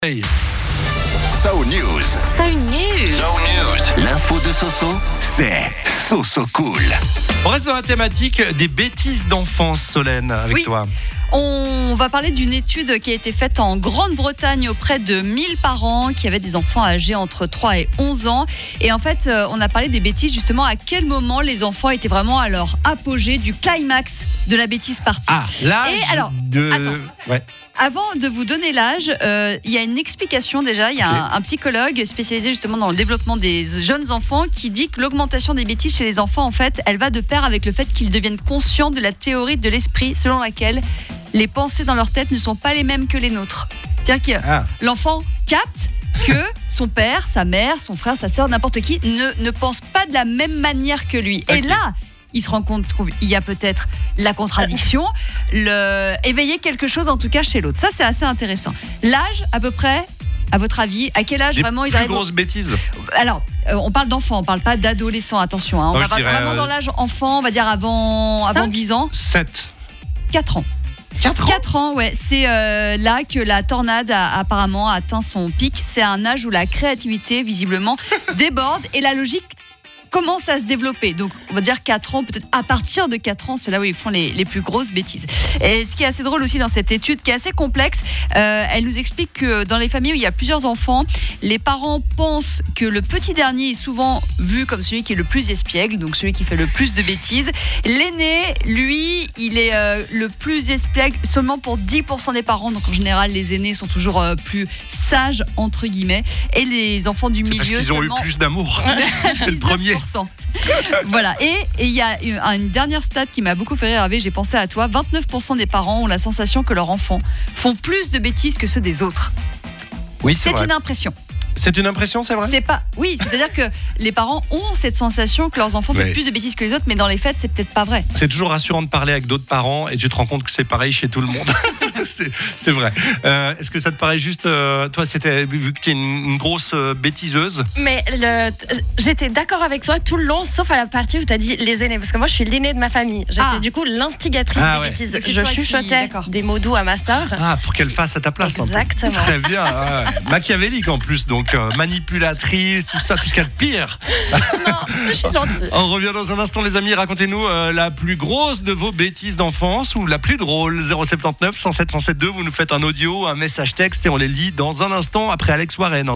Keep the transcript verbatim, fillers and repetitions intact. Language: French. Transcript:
Hey. So News. So News. So News. L'info de Soso, c'est Soso Cool. On reste dans la thématique des bêtises d'enfance, Solène, avec Oui. toi. On va parler d'une étude qui a été faite en Grande-Bretagne auprès de mille parents qui avaient des enfants âgés entre trois et onze ans. Et en fait, on a parlé des bêtises, justement, à quel moment les enfants étaient vraiment à leur apogée du climax de la bêtise partie. Ah, l'âge Et alors, de... attends. Ouais. Avant de vous donner l'âge, euh, il y a une explication déjà. Il y a Ok. un, un psychologue spécialisé justement dans le développement des jeunes enfants qui dit que l'augmentation des bêtises chez les enfants, en fait, elle va de pair avec le fait qu'ils deviennent conscients de la théorie de l'esprit selon laquelle les pensées dans leur tête ne sont pas les mêmes que les nôtres. C'est-à-dire que Ah. l'enfant capte que son père, sa mère, son frère, sa sœur, n'importe qui ne, ne pense pas de la même manière que lui. Et Ok. là, il se rend compte qu'il y a peut-être la contradiction, le, éveiller quelque chose en tout cas chez l'autre. Ça, c'est assez intéressant. L'âge, à peu près, à votre avis, à quel âge Les vraiment ils plus arrivent grosses bêtises. Alors, euh, on parle d'enfants, on parle pas d'adolescents, attention. Hein. On Moi, va je pas dirais, vraiment euh, dans l'âge enfant, on va dire avant, avant cinq dix ans. sept. quatre ans. quatre ans quatre ans, ouais. C'est euh, là que la tornade a apparemment atteint son pic. C'est un âge où la créativité, visiblement, déborde et la logique commence à se développer. Donc, on va dire quatre ans, peut-être à partir de quatre ans, c'est là où ils font les, les plus grosses bêtises. Et ce qui est assez drôle aussi dans cette étude, qui est assez complexe, euh, elle nous explique que dans les familles où il y a plusieurs enfants, les parents pensent que le petit dernier est souvent vu comme celui qui est le plus espiègle, donc celui qui fait le plus de bêtises. L'aîné, lui, il est euh, le plus espiègle seulement pour dix pour cent des parents. Donc, en général, les aînés sont toujours euh, plus sages, entre guillemets. Et les enfants du C'est milieu, parce qu'ils ont seulement... eu plus d'amour. C'est le premier. Voilà, et et il y a une, une dernière stat qui m'a beaucoup fait rire, Hervé, j'ai pensé à toi. vingt-neuf pour cent des parents ont la sensation que leurs enfants font plus de bêtises que ceux des autres. Oui, c'est C'est vrai. une impression. C'est une impression, c'est vrai. C'est pas, oui, c'est-à-dire que les parents ont cette sensation que leurs enfants Ouais. font plus de bêtises que les autres, mais dans les faits, c'est peut-être pas vrai. C'est toujours rassurant de parler avec d'autres parents et tu te rends compte que c'est pareil chez tout le monde. c'est, c'est vrai. Euh, est-ce que ça te paraît juste, euh, toi, c'était vu que tu es une, une grosse euh, bêtiseuse. Mais le, j'étais d'accord avec toi tout le long, sauf à la partie où tu as dit les aînés. Parce que moi, je suis l'aînée de ma famille. J'étais Ah. du coup l'instigatrice Ah des ouais. bêtises. Donc c'est Je toi qui- chuchotais d'accord. des mots doux à ma sœur. Ah, pour qu'elle fasse à ta place. un peu. Exactement. Très bien. ouais. Machiavélique en plus, donc euh, manipulatrice, tout ça, tout ce qu'il y a de pire. Non, je suis gentille. On revient dans un instant, les amis. Racontez-nous euh, la plus grosse de vos bêtises d'enfance ou la plus drôle. zéro sept neuf, cent sept, cent sept deux. Vous nous faites un audio, un message texte et on les lit dans un instant après Alex Warren.